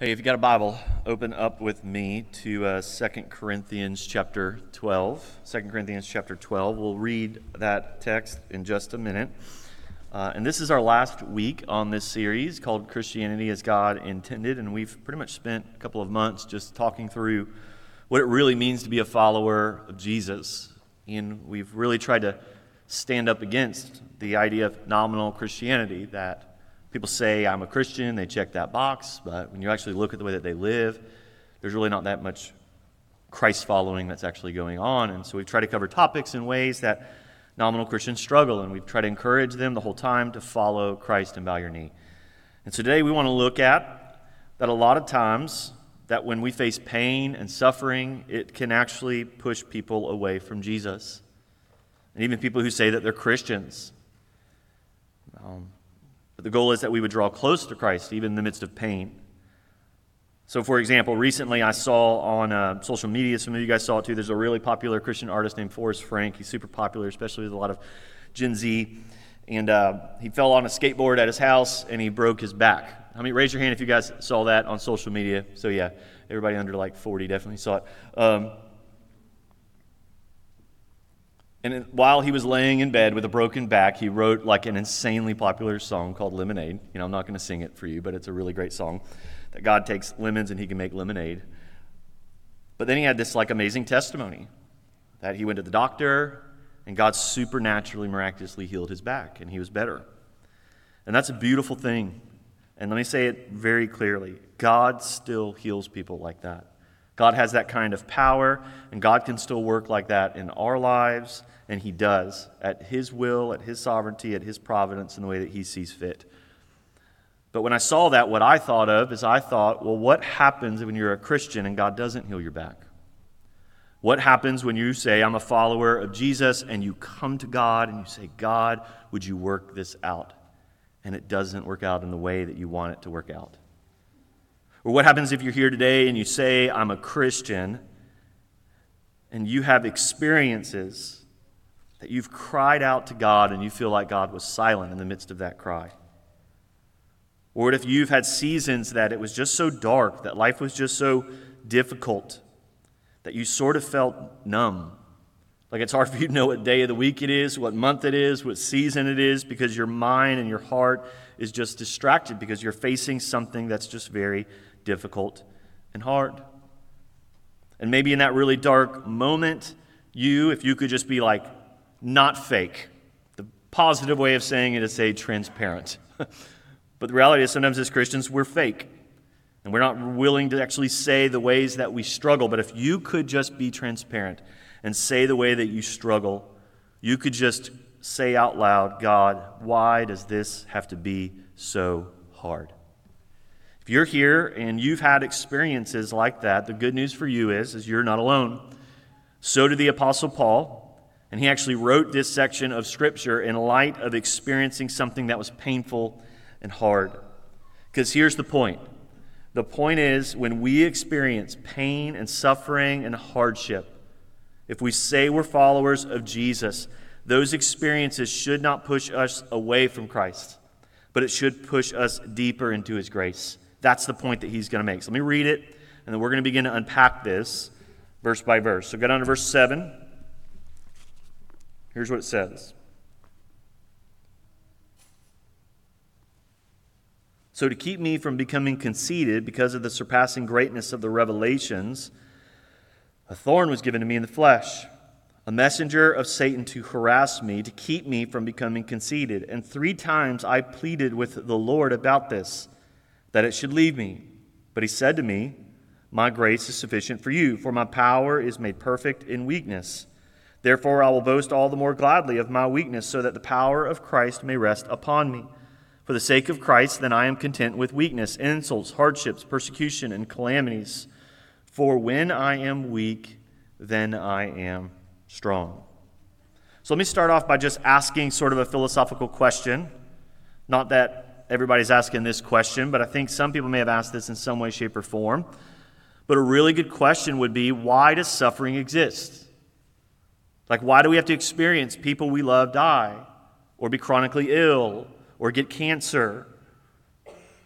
Hey, if you got a Bible, open up with me to 2 Corinthians chapter 12. 2 Corinthians chapter 12. We'll read that text in just a minute. And this is our last week on this series called Christianity as God Intended. And we've pretty much spent a couple of months just talking through what it really means to be a follower of Jesus. And we've really tried to stand up against the idea of nominal Christianity, that people say, I'm a Christian, they check that box, but when you actually look at the way that they live, there's really not that much Christ following that's actually going on. And so we've tried to cover topics in ways that nominal Christians struggle, and we've tried to encourage them the whole time to follow Christ and bow your knee. And so today we want to look at that a lot of times that when we face pain and suffering, it can actually push people away from Jesus. And even people who say that they're Christians. But the goal is that we would draw close to Christ, even in the midst of pain. So, for example, recently I saw on social media, some of you guys saw it too, there's a really popular Christian artist named Forrest Frank. He's super popular, especially with a lot of Gen Z. And he fell on a skateboard at his house, and he broke his back. Raise your hand if you guys saw that on social media. So, yeah, everybody under like 40 definitely saw it. And while he was laying in bed with a broken back, he wrote like an insanely popular song called Lemonade. I'm not going to sing it for you, but it's a really great song. That God takes lemons and he can make lemonade. But then he had this like amazing testimony that he went to the doctor and God supernaturally, miraculously healed his back and he was better. And that's a beautiful thing. And let me say it very clearly. God still heals people like that. God has that kind of power, and God can still work like that in our lives, and he does, at his will, at his sovereignty, at his providence, in the way that he sees fit. But when I saw that, what I thought of is well, what happens when you're a Christian and God doesn't heal your back? What happens when you say, I'm a follower of Jesus, and you come to God and you say, God, would you work this out? And it doesn't work out in the way that you want it to work out. Or what happens if you're here today and you say, I'm a Christian, and you have experiences that you've cried out to God and you feel like God was silent in the midst of that cry? Or what if you've had seasons that it was just so dark, that life was just so difficult, that you sort of felt numb? Like it's hard for you to know what day of the week it is, what month it is, what season it is, because your mind and your heart is just distracted because you're facing something that's just very difficult and hard. And maybe in that really dark moment, if you could just be like, not fake. The positive way of saying it is say transparent. But the reality is sometimes as Christians, we're fake. And we're not willing to actually say the ways that we struggle. But if you could just be transparent and say the way that you struggle, you could just say out loud, God, why does this have to be so hard? If you're here and you've had experiences like that, the good news for you is you're not alone. So did the Apostle Paul, and he actually wrote this section of Scripture in light of experiencing something that was painful and hard. Because here's the point. The point is, when we experience pain and suffering and hardship, if we say we're followers of Jesus, those experiences should not push us away from Christ, but it should push us deeper into his grace. That's the point that he's going to make. So let me read it, and then we're going to begin to unpack this verse by verse. So go down to verse 7. Here's what it says. So to keep me from becoming conceited because of the surpassing greatness of the revelations, a thorn was given to me in the flesh, a messenger of Satan to harass me, to keep me from becoming conceited. And 3 times I pleaded with the Lord about this, that it should leave me. But he said to me, my grace is sufficient for you, for my power is made perfect in weakness. Therefore I will boast all the more gladly of my weakness, so that the power of Christ may rest upon me. For the sake of Christ, then I am content with weakness, insults, hardships, persecution, and calamities. For when I am weak, then I am strong. So let me start off by just asking sort of a philosophical question. Not that everybody's asking this question, but I think some people may have asked this in some way, shape, or form. But a really good question would be, why does suffering exist? Like, why do we have to experience people we love die, or be chronically ill, or get cancer?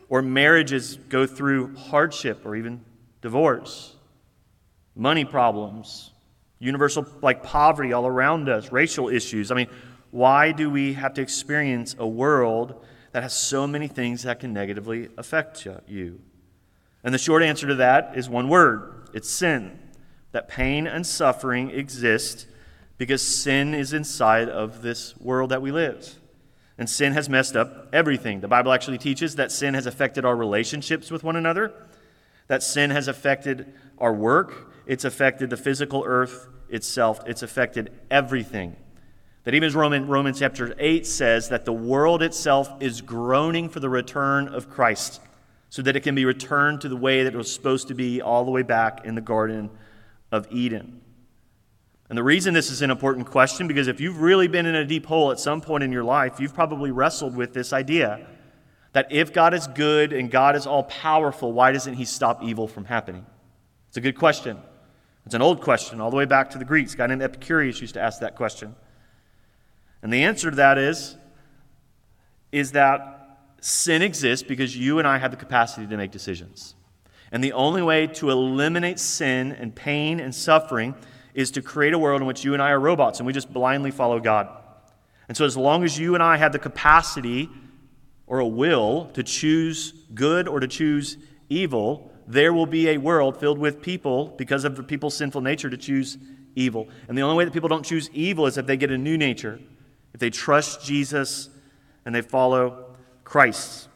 or marriages go through hardship or even divorce, money problems, universal poverty all around us, racial issues. I mean, why do we have to experience a world that has so many things that can negatively affect you? And the short answer to that is one word. It's sin. That pain and suffering exist because sin is inside of this world that we live. And sin has messed up everything. The Bible actually teaches that sin has affected our relationships with one another, that sin has affected our work, it's affected the physical earth itself, it's affected everything. That even as Romans chapter 8 says that the world itself is groaning for the return of Christ, so that it can be returned to the way that it was supposed to be all the way back in the Garden of Eden. And the reason this is an important question, because if you've really been in a deep hole at some point in your life, you've probably wrestled with this idea that if God is good and God is all-powerful, why doesn't he stop evil from happening? It's a good question. It's an old question, all the way back to the Greeks. A guy named Epicurus used to ask that question. And the answer to that is that sin exists because you and I have the capacity to make decisions. And the only way to eliminate sin and pain and suffering is to create a world in which you and I are robots and we just blindly follow God. And so as long as you and I have the capacity or a will to choose good or to choose evil, there will be a world filled with people, because of the people's sinful nature, to choose evil. And the only way that people don't choose evil is if they get a new nature, if they trust Jesus and they follow Christ.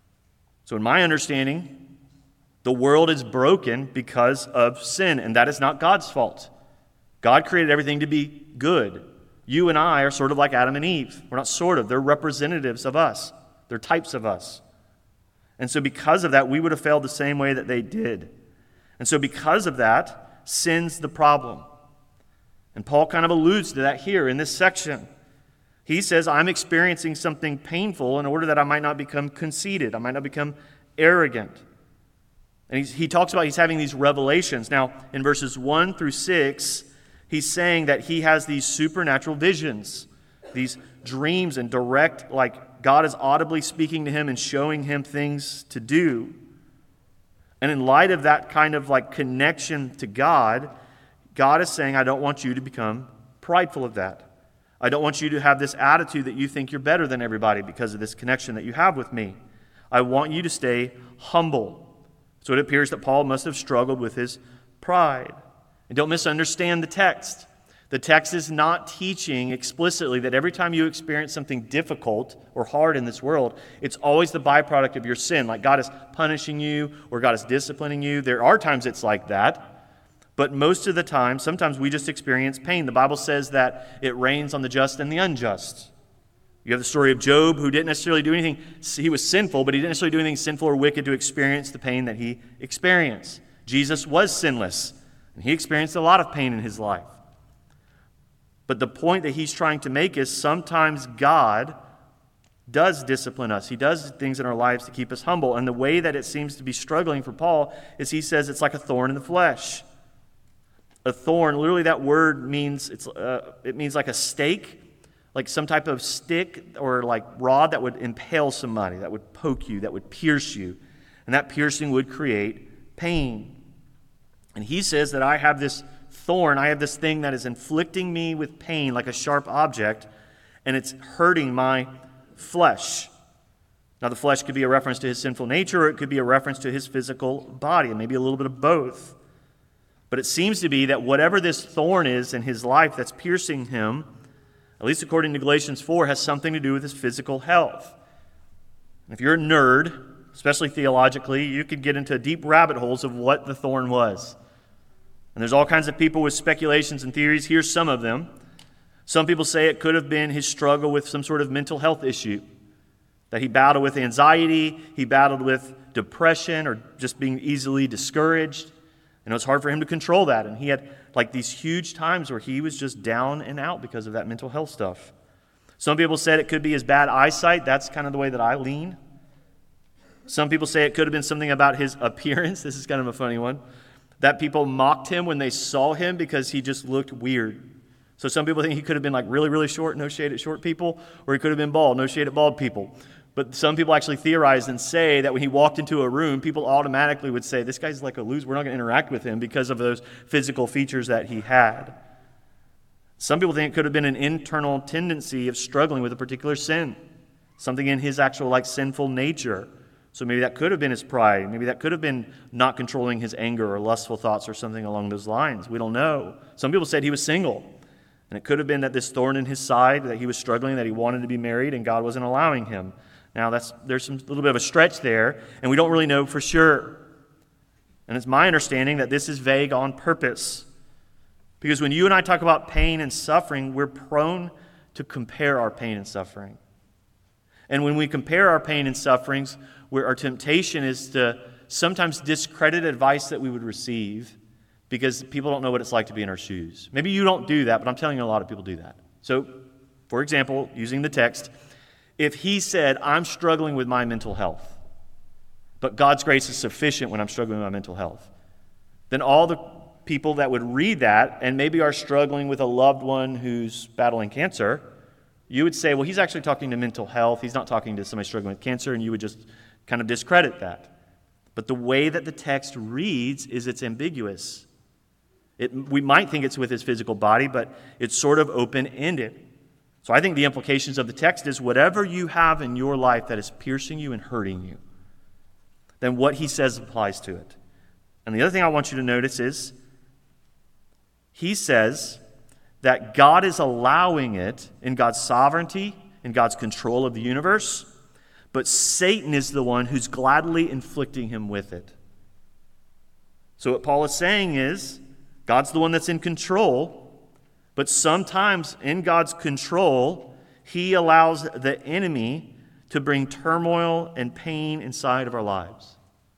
So in my understanding, the world is broken because of sin, and that is not God's fault. God created everything to be good. You and I are sort of like Adam and Eve. We're not sort of. They're representatives of us. They're types of us. And so because of that, we would have failed the same way that they did. And so because of that, sin's the problem. And Paul kind of alludes to that here in this section. He says, I'm experiencing something painful in order that I might not become conceited. I might not become arrogant. And he talks about he's having these revelations. Now, in verses 1 through 6, he's saying that he has these supernatural visions, these dreams and direct, God is audibly speaking to him and showing him things to do. And in light of that kind of connection to God, God is saying, I don't want you to become prideful of that. I don't want you to have this attitude that you think you're better than everybody because of this connection that you have with me. I want you to stay humble. So it appears that Paul must have struggled with his pride. And don't misunderstand the text. The text is not teaching explicitly that every time you experience something difficult or hard in this world, it's always the byproduct of your sin, like God is punishing you or God is disciplining you. There are times it's like that, but most of the time, sometimes we just experience pain. The Bible says that it rains on the just and the unjust. You have the story of Job, who didn't necessarily do anything. He was sinful, but he didn't necessarily do anything sinful or wicked to experience the pain that he experienced. Jesus was sinless, and he experienced a lot of pain in his life. But the point that he's trying to make is sometimes God does discipline us. He does things in our lives to keep us humble. And the way that it seems to be struggling for Paul is he says it's like a thorn in the flesh. A thorn, literally that word means, it means like a stake, like some type of stick or rod that would impale somebody, that would poke you, that would pierce you. And that piercing would create pain. And he says that I have this thorn, I have this thing that is inflicting me with pain like a sharp object, and it's hurting my flesh. Now, the flesh could be a reference to his sinful nature, or it could be a reference to his physical body, and maybe a little bit of both. But it seems to be that whatever this thorn is in his life that's piercing him, at least according to Galatians 4, has something to do with his physical health. And if you're a nerd, especially theologically, you could get into deep rabbit holes of what the thorn was. And there's all kinds of people with speculations and theories. Here's some of them. Some people say it could have been his struggle with some sort of mental health issue, that he battled with anxiety, he battled with depression, or just being easily discouraged. And it was hard for him to control that. And he had these huge times where he was just down and out because of that mental health stuff. Some people said it could be his bad eyesight. That's kind of the way that I lean. Some people say it could have been something about his appearance. This is kind of a funny one. That people mocked him when they saw him because he just looked weird. So some people think he could have been really, really short, no shade at short people, or he could have been bald, no shade at bald people. But some people actually theorize and say that when he walked into a room, people automatically would say, this guy's like a loser. We're not going to interact with him because of those physical features that he had. Some people think it could have been an internal tendency of struggling with a particular sin, something in his actual sinful nature. So maybe that could have been his pride. Maybe that could have been not controlling his anger or lustful thoughts or something along those lines. We don't know. Some people said he was single. And it could have been that this thorn in his side, that he was struggling, that he wanted to be married, and God wasn't allowing him. Now, there's a little bit of a stretch there, and we don't really know for sure. And it's my understanding that this is vague on purpose. Because when you and I talk about pain and suffering, we're prone to compare our pain and suffering. And when we compare our pain and sufferings, our temptation is to sometimes discredit advice that we would receive because people don't know what it's like to be in our shoes. Maybe you don't do that, but I'm telling you a lot of people do that. So, for example, using the text, if he said, I'm struggling with my mental health, but God's grace is sufficient when I'm struggling with my mental health, then all the people that would read that and maybe are struggling with a loved one who's battling cancer, you would say, well, he's actually talking to mental health. He's not talking to somebody struggling with cancer, and you would just kind of discredit that. But the way that the text reads is it's ambiguous. We might think it's with his physical body, but it's sort of open-ended. So I think the implications of the text is whatever you have in your life that is piercing you and hurting you, then what he says applies to it. And the other thing I want you to notice is he says that God is allowing it in God's sovereignty, in God's control of the universe, but Satan is the one who's gladly inflicting him with it. So what Paul is saying is, God's the one that's in control, but sometimes in God's control, he allows the enemy to bring turmoil and pain inside of our lives.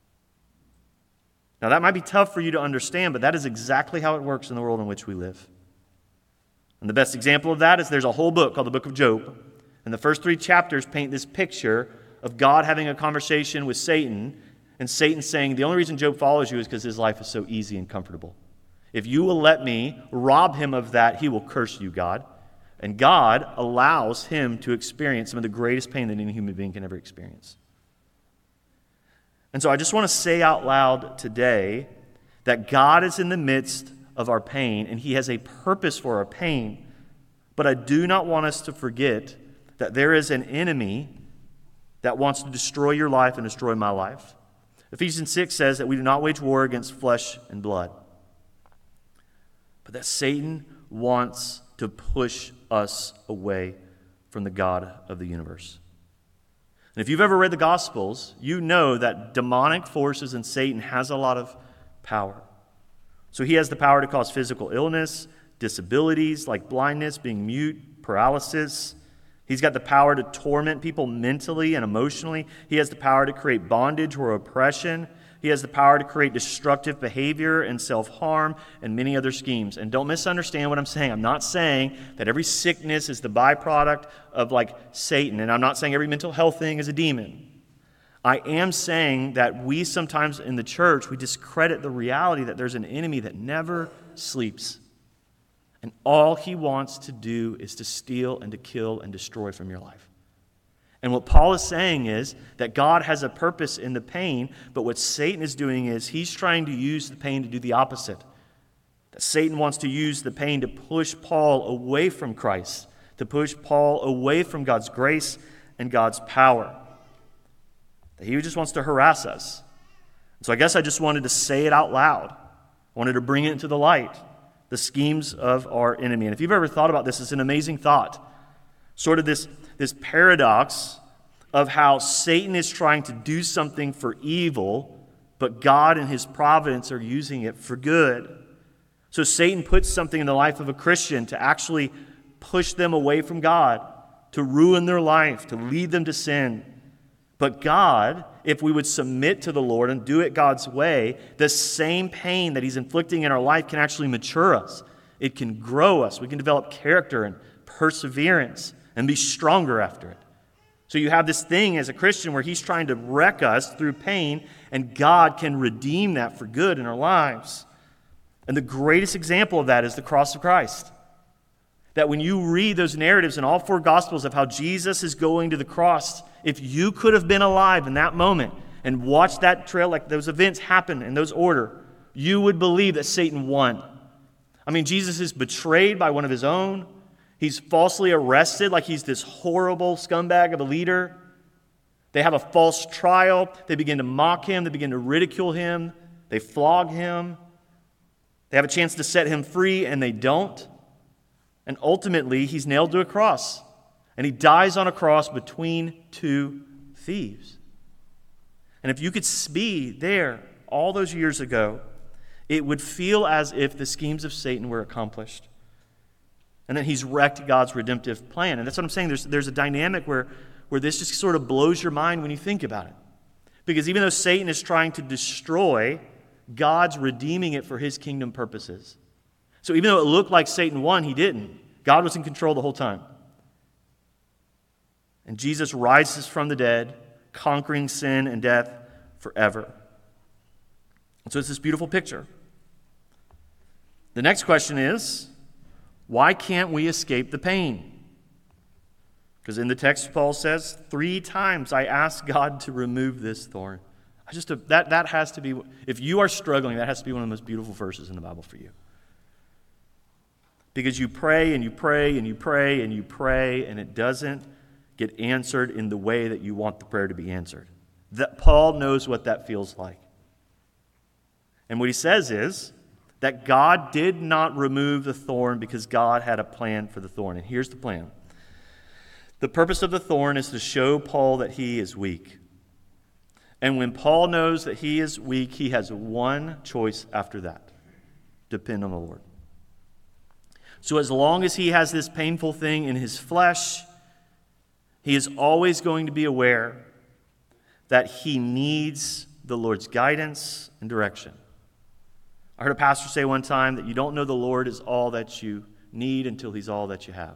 Now that might be tough for you to understand, but that is exactly how it works in the world in which we live. And the best example of that is there's a whole book called the Book of Job. And the first 3 chapters paint this picture of God having a conversation with Satan, and Satan saying, the only reason Job follows you is because his life is so easy and comfortable. If you will let me rob him of that, he will curse you, God. And God allows him to experience some of the greatest pain that any human being can ever experience. And so I just want to say out loud today that God is in the midst of our pain, and he has a purpose for our pain. But I do not want us to forget that there is an enemy that wants to destroy your life and destroy my life. Ephesians 6 says that we do not wage war against flesh and blood, but that Satan wants to push us away from the God of the universe. And if you've ever read the Gospels, you know that demonic forces and Satan has a lot of power. So he has the power to cause physical illness, disabilities like blindness, being mute, paralysis. He's got the power to torment people mentally and emotionally. He has the power to create bondage or oppression. He has the power to create destructive behavior and self-harm and many other schemes. And don't misunderstand what I'm saying. I'm not saying that every sickness is the byproduct of Satan. And I'm not saying every mental health thing is a demon. I am saying that we sometimes in the church, we discredit the reality that there's an enemy that never sleeps. And all he wants to do is to steal and to kill and destroy from your life. And what Paul is saying is that God has a purpose in the pain, but what Satan is doing is he's trying to use the pain to do the opposite. That Satan wants to use the pain to push Paul away from Christ, to push Paul away from God's grace and God's power. That he just wants to harass us. So I guess I just wanted to say it out loud. I wanted to bring it into the light, the schemes of our enemy. And if you've ever thought about this, it's an amazing thought. Sort of this paradox of how Satan is trying to do something for evil, but God in his providence are using it for good. So Satan puts something in the life of a Christian to actually push them away from God, to ruin their life, to lead them to sin. But God, if we would submit to the Lord and do it God's way, the same pain that he's inflicting in our life can actually mature us. It can grow us. We can develop character and perseverance and be stronger after it. So you have this thing as a Christian where he's trying to wreck us through pain, and God can redeem that for good in our lives. And the greatest example of that is the cross of Christ. That when you read those narratives in all four Gospels of how Jesus is going to the cross, if you could have been alive in that moment and watched that trail, like those events happen in those order, you would believe that Satan won. I mean, Jesus is betrayed by one of his own. He's falsely arrested like he's this horrible scumbag of a leader. They have a false trial. They begin to mock him. They begin to ridicule him. They flog him. They have a chance to set him free, and they don't. And ultimately, he's nailed to a cross. And he dies on a cross between two thieves. And if you could be there all those years ago, it would feel as if the schemes of Satan were accomplished. And that he's wrecked God's redemptive plan. And that's what I'm saying. There's a dynamic where this just sort of blows your mind when you think about it. Because even though Satan is trying to destroy, God's redeeming it for his kingdom purposes. So even though it looked like Satan won, he didn't. God was in control the whole time. And Jesus rises from the dead, conquering sin and death forever. And so it's this beautiful picture. The next question is, why can't we escape the pain? Because in the text, Paul says, 3 times I asked God to remove this thorn. That has to be, if you are struggling, that has to be one of the most beautiful verses in the Bible for you. Because you pray and you pray and you pray and you pray, and it doesn't get answered in the way that you want the prayer to be answered. That Paul knows what that feels like. And what he says is that God did not remove the thorn because God had a plan for the thorn. And here's the plan. The purpose of the thorn is to show Paul that he is weak. And when Paul knows that he is weak, he has one choice after that: depend on the Lord. So as long as he has this painful thing in his flesh, he is always going to be aware that he needs the Lord's guidance and direction. I heard a pastor say one time that you don't know the Lord is all that you need until he's all that you have.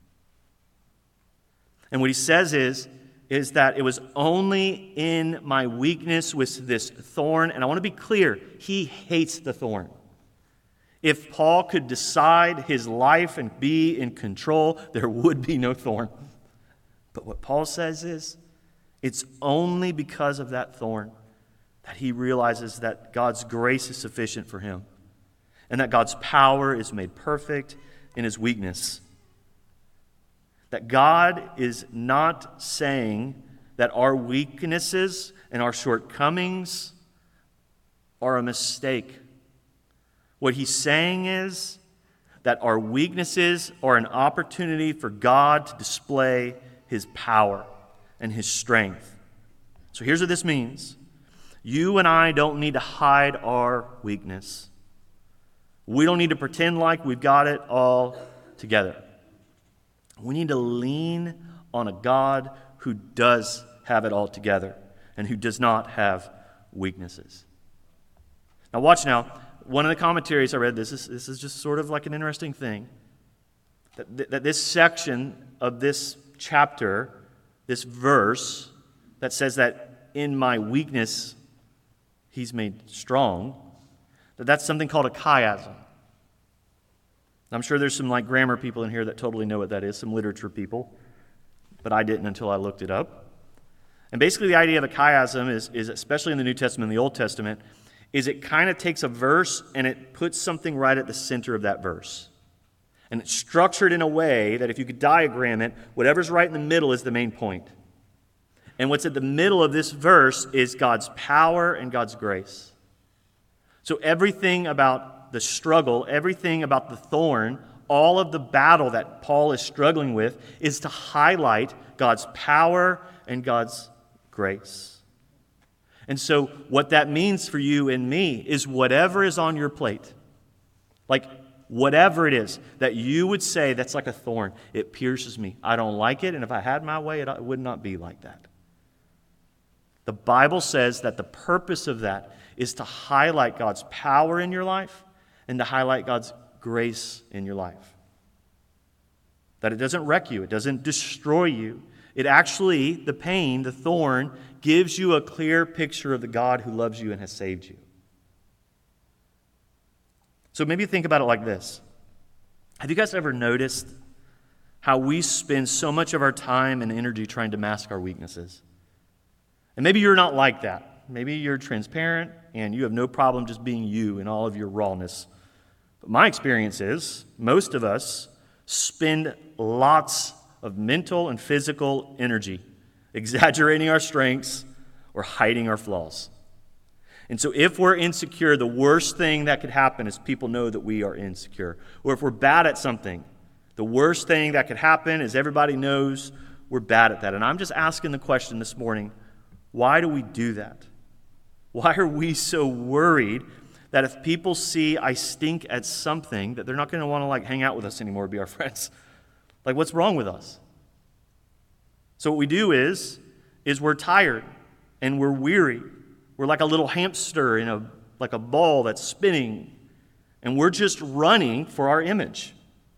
And what he says is that it was only in my weakness with this thorn, and I want to be clear, he hates the thorn. If Paul could decide his life and be in control, there would be no thorn. But what Paul says is, it's only because of that thorn that he realizes that God's grace is sufficient for him and that God's power is made perfect in his weakness. That God is not saying that our weaknesses and our shortcomings are a mistake. What he's saying is that our weaknesses are an opportunity for God to display his power and his strength. So here's what this means. You and I don't need to hide our weakness. We don't need to pretend like we've got it all together. We need to lean on a God who does have it all together and who does not have weaknesses. Now watch now. One of the commentaries I read, this is just sort of like an interesting thing, that this section of this chapter, this verse that says that in my weakness he's made strong, that's something called a chiasm. I'm sure there's some like grammar people in here that totally know what that is, some literature people, but I didn't until I looked it up. And basically the idea of a chiasm is especially in the New Testament and the Old Testament, is it kind of takes a verse and it puts something right at the center of that verse. And it's structured in a way that if you could diagram it, whatever's right in the middle is the main point. And what's at the middle of this verse is God's power and God's grace. So everything about the struggle, everything about the thorn, all of the battle that Paul is struggling with is to highlight God's power and God's grace. And so what that means for you and me is whatever is on your plate, like whatever it is that you would say that's like a thorn, it pierces me. I don't like it, and if I had my way, it would not be like that. The Bible says that the purpose of that is to highlight God's power in your life and to highlight God's grace in your life. That it doesn't wreck you, it doesn't destroy you. It actually, the pain, the thorn, gives you a clear picture of the God who loves you and has saved you. So maybe think about it like this. Have you guys ever noticed how we spend so much of our time and energy trying to mask our weaknesses? And maybe you're not like that. Maybe you're transparent and you have no problem just being you in all of your rawness. But my experience is most of us spend lots of mental and physical energy exaggerating our strengths or hiding our flaws. And so if we're insecure, the worst thing that could happen is people know that we are insecure. Or if we're bad at something, the worst thing that could happen is everybody knows we're bad at that. And I'm just asking the question this morning, why do we do that? Why are we so worried that if people see I stink at something, that they're not going to want to hang out with us anymore, be our friends? What's wrong with us? So what we do is we're tired and we're weary. We're like a little hamster in a ball that's spinning, and we're just running for our image.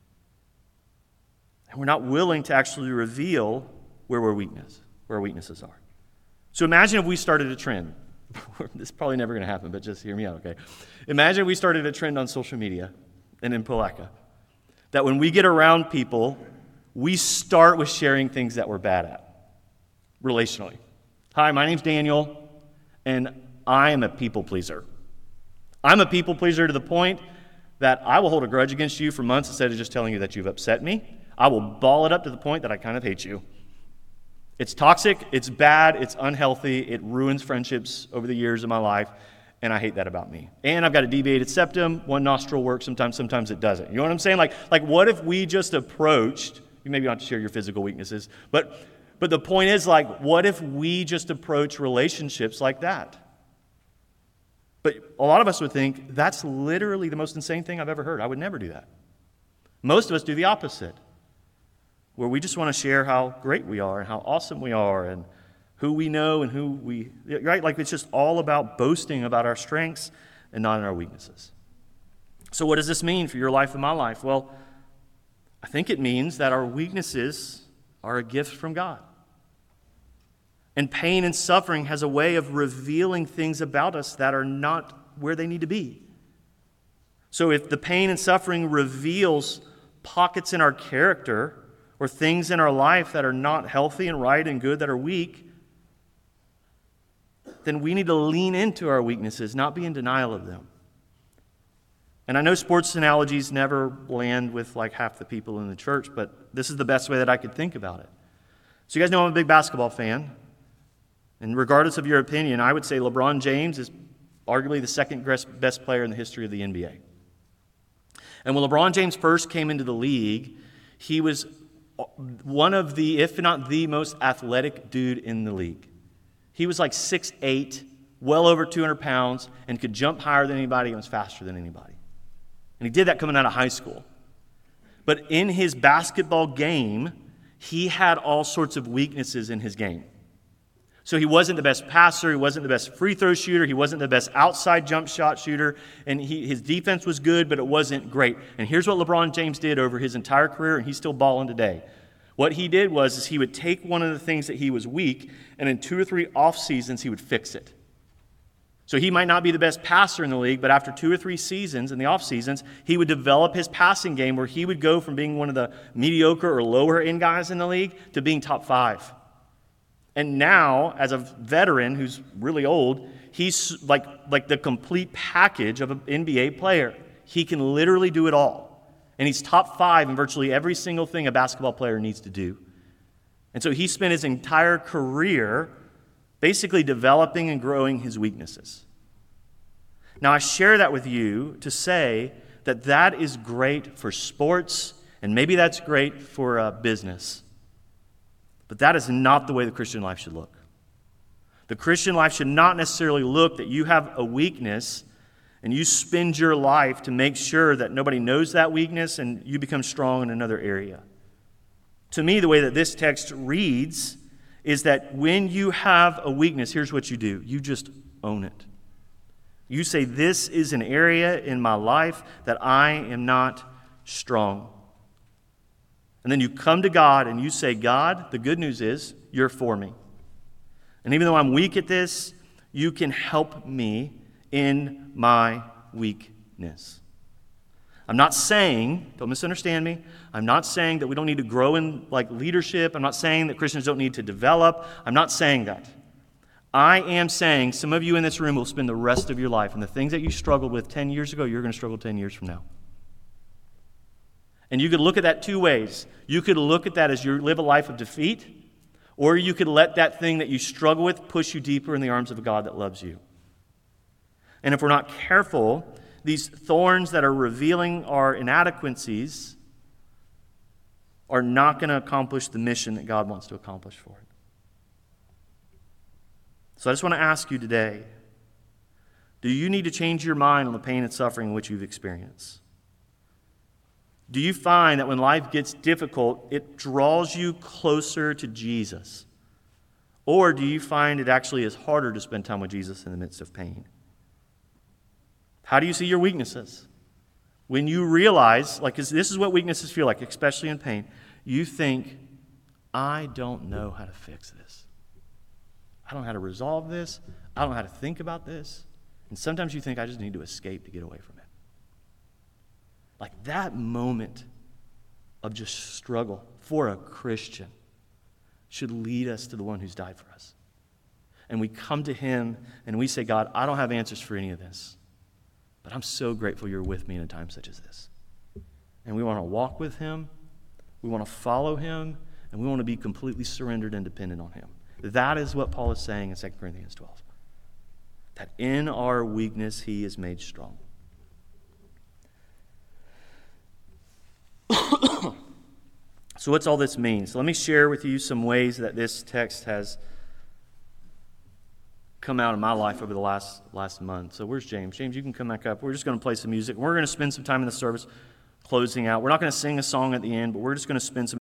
And we're not willing to actually reveal where our weaknesses are. So imagine if we started a trend. This is probably never going to happen, but just hear me out, okay? Imagine we started a trend on social media and in Palatka that when we get around people, we start with sharing things that we're bad at relationally. Hi, my name's Daniel, and I am a people pleaser. I'm a people pleaser to the point that I will hold a grudge against you for months instead of just telling you that you've upset me. I will ball it up to the point that I kind of hate you. It's toxic, it's bad, it's unhealthy, it ruins friendships over the years of my life, and I hate that about me. And I've got a deviated septum, one nostril works sometimes it doesn't. You know what I'm saying? Like what if we just approached, you maybe don't have to share your physical weaknesses, but the point is, what if we just approach relationships like that? But a lot of us would think, that's literally the most insane thing I've ever heard. I would never do that. Most of us do the opposite, where we just want to share how great we are and how awesome we are and who we know and who we, right? It's just all about boasting about our strengths and not in our weaknesses. So what does this mean for your life and my life? Well, I think it means that our weaknesses are a gift from God. And pain and suffering has a way of revealing things about us that are not where they need to be. So if the pain and suffering reveals pockets in our character or things in our life that are not healthy and right and good, that are weak, then we need to lean into our weaknesses, not be in denial of them. And I know sports analogies never land with half the people in the church, but this is the best way that I could think about it. So you guys know I'm a big basketball fan. And regardless of your opinion, I would say LeBron James is arguably the second best player in the history of the NBA. And when LeBron James first came into the league, he was one of the, if not the most athletic dude in the league. He was 6'8", well over 200 pounds, and could jump higher than anybody and was faster than anybody. And he did that coming out of high school. But in his basketball game, he had all sorts of weaknesses in his game. So he wasn't the best passer, he wasn't the best free throw shooter, he wasn't the best outside jump shot shooter, and his defense was good, but it wasn't great. And here's what LeBron James did over his entire career, and he's still balling today. What he did was he would take one of the things that he was weak, and in 2 or 3 off seasons, he would fix it. So he might not be the best passer in the league, but after 2 or 3 seasons, in the off seasons, he would develop his passing game where he would go from being one of the mediocre or lower end guys in the league to being top 5. And now, as a veteran who's really old, he's like the complete package of an NBA player. He can literally do it all. And he's top 5 in virtually every single thing a basketball player needs to do. And so he spent his entire career basically developing and growing his weaknesses. Now, I share that with you to say that that is great for sports, and maybe that's great for business. But that is not the way the Christian life should look. The Christian life should not necessarily look that you have a weakness and you spend your life to make sure that nobody knows that weakness and you become strong in another area. To me, the way that this text reads is that when you have a weakness, here's what you do. You just own it. You say, this is an area in my life that I am not strong. And then you come to God and you say, God, the good news is you're for me. And even though I'm weak at this, you can help me in my weakness. I'm not saying, don't misunderstand me, I'm not saying that we don't need to grow in leadership. I'm not saying that Christians don't need to develop. I'm not saying that. I am saying some of you in this room will spend the rest of your life, and the things that you struggled with 10 years ago, you're going to struggle 10 years from now. And you could look at that two ways. You could look at that as you live a life of defeat, or you could let that thing that you struggle with push you deeper in the arms of a God that loves you. And if we're not careful, these thorns that are revealing our inadequacies are not going to accomplish the mission that God wants to accomplish for it. So I just want to ask you today, do you need to change your mind on the pain and suffering which you've experienced? Do you find that when life gets difficult, it draws you closer to Jesus? Or do you find it actually is harder to spend time with Jesus in the midst of pain? How do you see your weaknesses? When you realize, because this is what weaknesses feel like, especially in pain, you think, I don't know how to fix this. I don't know how to resolve this. I don't know how to think about this. And sometimes you think, I just need to escape to get away from it. Like that moment of just struggle for a Christian should lead us to the one who's died for us. And we come to him and we say, God, I don't have answers for any of this, but I'm so grateful you're with me in a time such as this. And we want to walk with him, we want to follow him, and we want to be completely surrendered and dependent on him. That is what Paul is saying in 2 Corinthians 12. That in our weakness he is made strong. So what's all this mean? So let me share with you some ways that this text has come out in my life over the last month. So where's James? James, you can come back up. We're just going to play some music. We're going to spend some time in the service closing out. We're not going to sing a song at the end, but we're just going to spend some